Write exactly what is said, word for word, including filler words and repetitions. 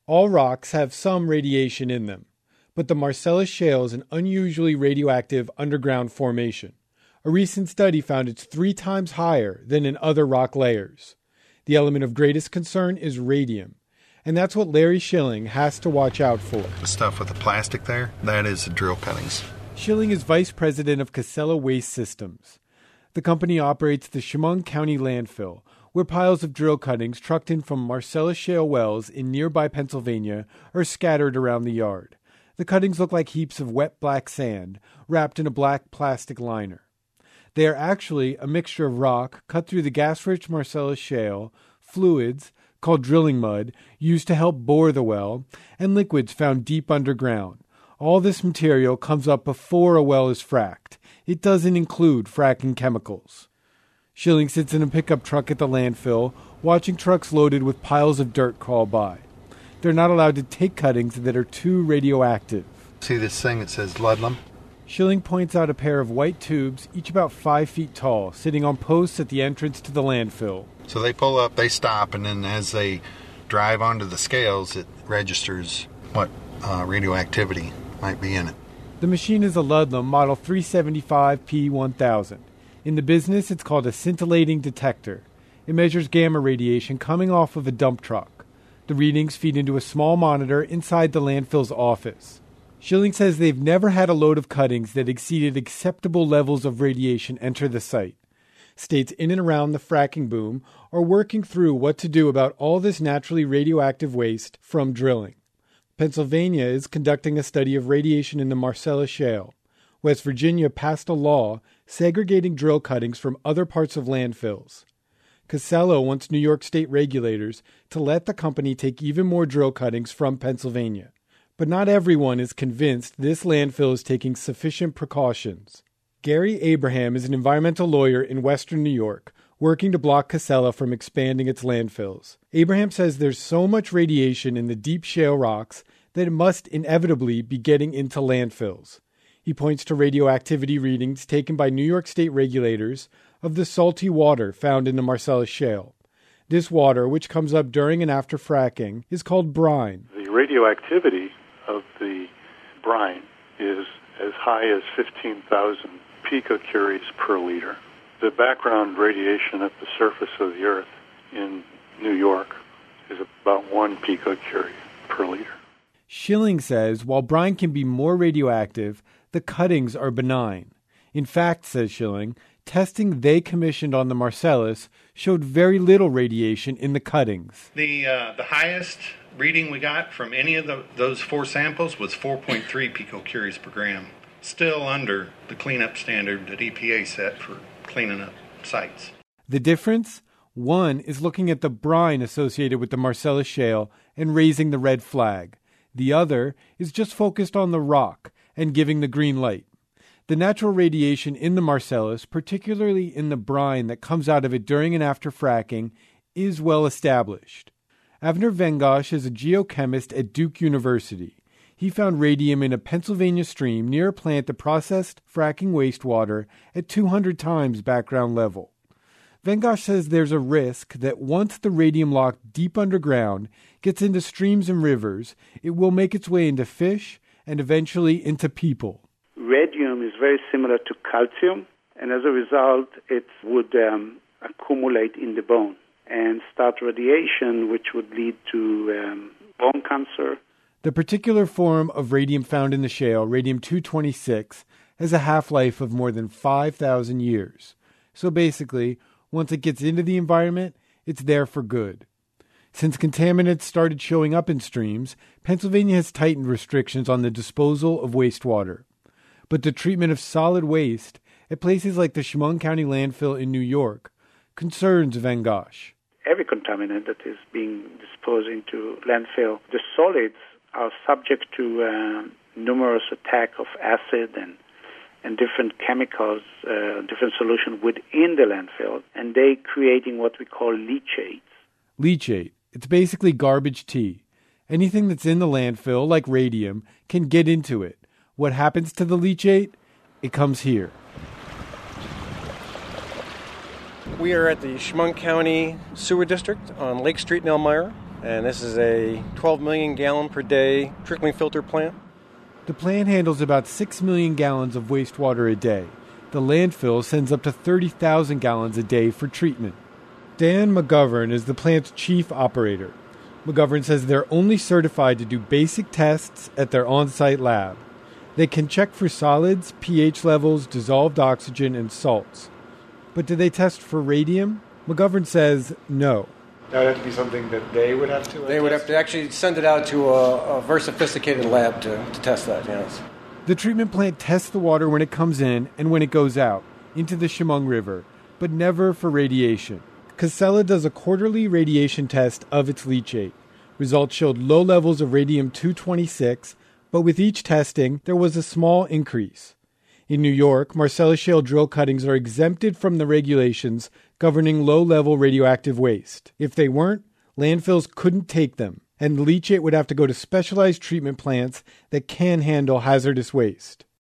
All rocks have some radiation in them, but the Marcellus Shale is an unusually radioactive underground formation. A recent study found it's three times higher than in other rock layers. The element of greatest concern is radium, and that's what Larry Schilling has to watch out for. The stuff with the plastic there, that is the drill cuttings. Schilling is vice president of Casella Waste Systems. The company operates the Chemung County landfill, where piles of drill cuttings trucked in from Marcellus Shale wells in nearby Pennsylvania are scattered around the yard. The cuttings look like heaps of wet black sand wrapped in a black plastic liner. They are actually a mixture of rock cut through the gas-rich Marcellus Shale, fluids, called drilling mud, used to help bore the well, and liquids found deep underground. All this material comes up before a well is fracked. It doesn't include fracking chemicals. Schilling sits in a pickup truck at the landfill, watching trucks loaded with piles of dirt crawl by. They're not allowed to take cuttings that are too radioactive. See this thing that says Ludlam? Schilling points out a pair of white tubes, each about five feet tall, sitting on posts at the entrance to the landfill. So they pull up, they stop, and then as they drive onto the scales, it registers what uh, radioactivity might be in it. The machine is a Ludlam Model three seventy-five P one thousand. In the business, it's called a scintillating detector. It measures gamma radiation coming off of a dump truck. The readings feed into a small monitor inside the landfill's office. Schilling says they've never had a load of cuttings that exceeded acceptable levels of radiation enter the site. States in and around the fracking boom are working through what to do about all this naturally radioactive waste from drilling. Pennsylvania is conducting a study of radiation in the Marcellus Shale. West Virginia passed a law segregating drill cuttings from other parts of landfills. Casella wants New York state regulators to let the company take even more drill cuttings from Pennsylvania. But not everyone is convinced this landfill is taking sufficient precautions. Gary Abraham is an environmental lawyer in western New York, working to block Casella from expanding its landfills. Abraham says there's so much radiation in the deep shale rocks that it must inevitably be getting into landfills. He points to radioactivity readings taken by New York state regulators of the salty water found in the Marcellus Shale. This water, which comes up during and after fracking, is called brine. The radioactivity of the brine is as high as fifteen thousand picocuries per liter. The background radiation at the surface of the Earth in New York is about one picocurie per liter. Schilling says while brine can be more radioactive, the cuttings are benign. In fact, says Schilling, testing they commissioned on the Marcellus showed very little radiation in the cuttings. The uh, the highest reading we got from any of the, those four samples was four point three picocuries per gram, still under the cleanup standard that E P A set for cleaning up sites. The difference? One is looking at the brine associated with the Marcellus Shale and raising the red flag. The other is just focused on the rock and giving the green light. The natural radiation in the Marcellus, particularly in the brine that comes out of it during and after fracking, is well established. Avner Vengosh is a geochemist at Duke University. He found radium in a Pennsylvania stream near a plant that processed fracking wastewater at two hundred times background level. Vengosh says there's a risk that once the radium locked deep underground gets into streams and rivers, it will make its way into fish and eventually into people. Radium is very similar to calcium, and as a result, it would um, accumulate in the bone and start radiation, which would lead to um, bone cancer. The particular form of radium found in the shale, radium two twenty-six, has a half-life of more than five thousand years. So basically, once it gets into the environment, it's there for good. Since contaminants started showing up in streams, Pennsylvania has tightened restrictions on the disposal of wastewater. But the treatment of solid waste at places like the Chemung County landfill in New York concerns Vengosh. Every contaminant that is being disposed into landfill, the solids are subject to uh, numerous attacks of acid and and different chemicals, uh, different solutions within the landfill, and they creating what we call leachates. Leachate. It's basically garbage tea. Anything that's in the landfill, like radium, can get into it. What happens to the leachate? It comes here. We are at the Chemung County Sewer District on Lake Street in Elmira, and this is a twelve million gallon per day trickling filter plant. The plant handles about six million gallons of wastewater a day. The landfill sends up to thirty thousand gallons a day for treatment. Dan McGovern is the plant's chief operator. McGovern says they're only certified to do basic tests at their on-site lab. They can check for solids, pH levels, dissolved oxygen, and salts. But do they test for radium? McGovern says no. That would have to be something that they would have to... They would have to actually send it out to a, a very sophisticated lab to, to test that, yes. The treatment plant tests the water when it comes in and when it goes out, into the Chemung River, but never for radiation. Casella does a quarterly radiation test of its leachate. Results showed low levels of radium two twenty-six, but with each testing, there was a small increase. In New York, Marcellus Shale drill cuttings are exempted from the regulations governing low-level radioactive waste. If they weren't, landfills couldn't take them, and the leachate would have to go to specialized treatment plants that can handle hazardous waste.